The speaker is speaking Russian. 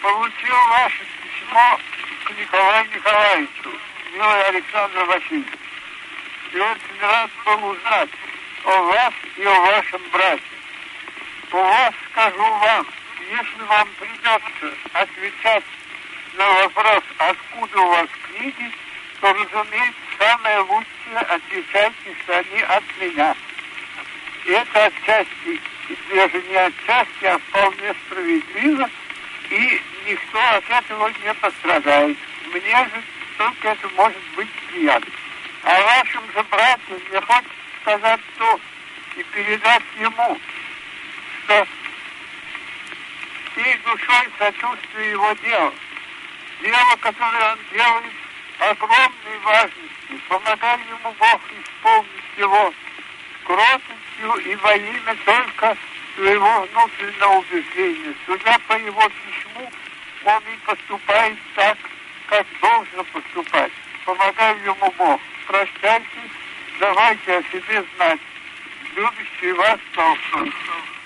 Получил ваше письмо к Николаю Николаевичу, милый Александр Васильевич. И очень рад был узнать о вас и о вашем брате. У вас, скажу вам, если вам придется отвечать на вопрос, откуда у вас книги, то, разумеется, самое лучшее отвечайте, что они от меня. И это отчасти, даже не отчасти, а вполне справедливо, и никто от этого не пострадает. Мне же только это может быть приятно. А вашим же братьям мне хочется сказать то и передать ему, что всей душой сочувствую его делу. Дело, которое он делает, огромной важности. Помогай ему Бог исполнить его кротостью и во имя только своего внутреннего убеждения. Судя по его письму, он и поступает так, как должно поступать. Помогай ему Бог. Прощайте, давайте о себе знать. Любящий вас Толстой.